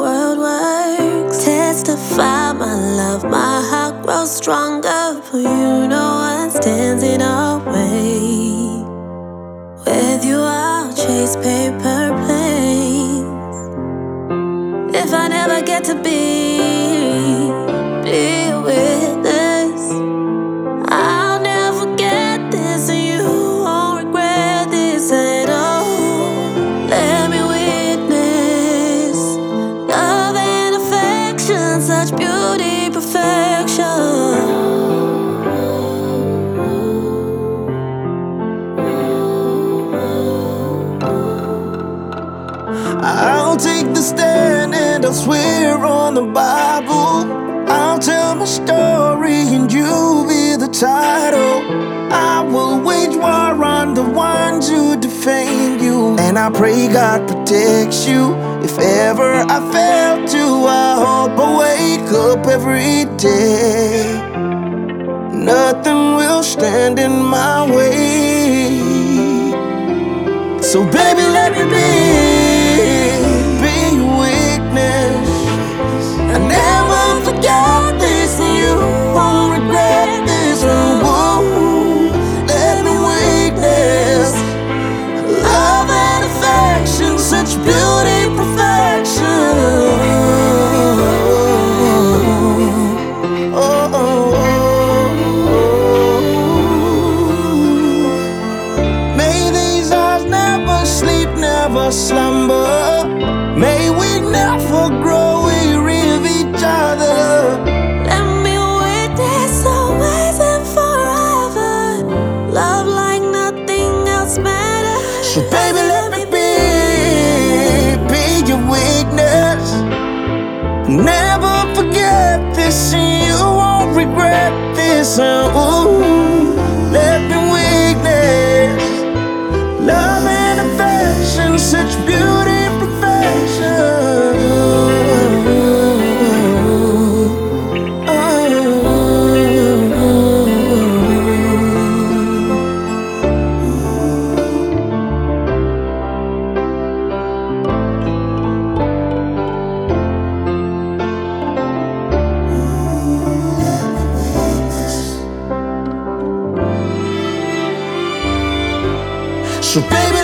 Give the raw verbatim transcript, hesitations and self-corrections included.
world works. Testify my love, my heart grows stronger for you. No one stands in our way. With you I'll chase paper planes. If I never get to be, be a witness, I'll never forget this, and you won't regret this at all. Let me witness love and affection, such beauty, perfection. I'll take the stand and I'll swear on the Bible. I'll tell my story and you'll be the title. I will wage war on the ones who defame you, and I pray God protects you. If ever I fail to, I hope I wake up every day. Nothing will stand in my way. So baby, let me be. Such beauty, perfection. Oh, oh, oh. May these eyes never sleep, never slumber. May we never grow weary of each other. Let me witness always and forever. Love like nothing else matters. So baby, let me be. Never forget this, and you won't regret this. Ooh, let me witness love and affection, such beauty, perfection. So baby,